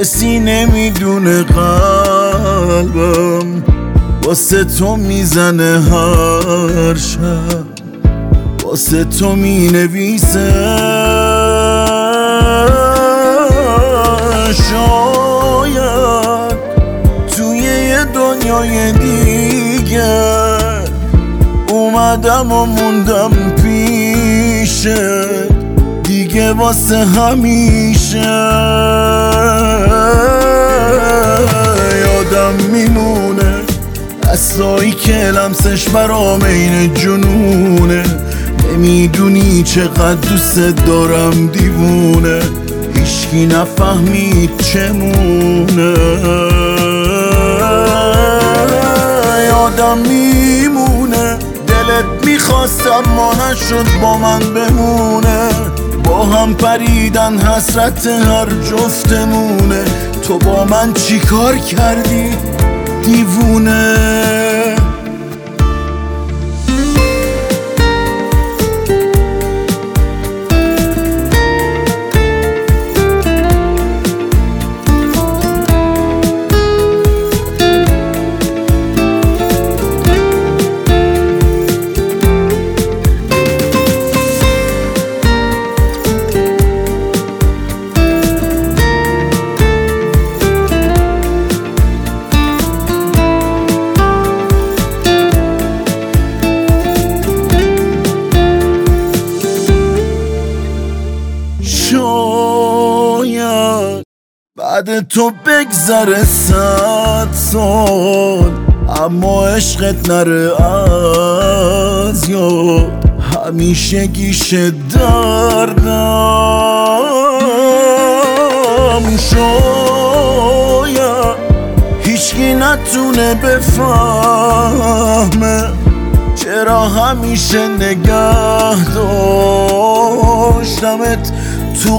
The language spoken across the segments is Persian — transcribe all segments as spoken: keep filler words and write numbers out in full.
کسی نمیدونه قلبم واسه تو میزنه هر شب، واسه تو مینویسه. شاید توی یه دنیای دیگر اومدم و موندم پیشه دیگه واسه همیشه. یادم میمونه دستایی که لمسش برام این جنونه. نمیدونی چقدر دوست دارم دیوونه، هیچکی نفهمید چمونه. یادم میمونه دلت میخواست اما نشد با من بمونه. با هم پریدن حسرت هر جفتمونه. تو با من چی کار کردی دیوونه؟ شاید بعد تو بگذره صد سال اما عشقت نره از یاد. همیشه گیشه دردم شاید هیچکی نتونه بفهمه چرا همیشه نگه داشتمت تو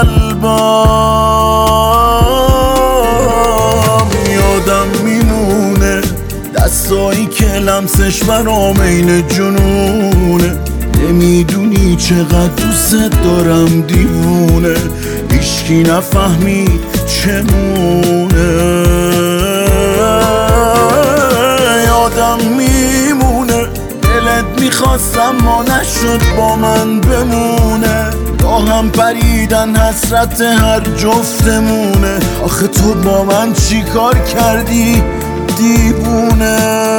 قلبم. یادم میمونه دستایی که لمسش برام این جنونه. نمیدونی چقدر دوست دارم دیوونه، هیچکی نفهمید چمونه. یادم میمونه دلت میخواست اما نشد با من بمونه. با هم پریدن حسرت هر جفتمونه. آخه تو با من چی کار کردی دیوونه؟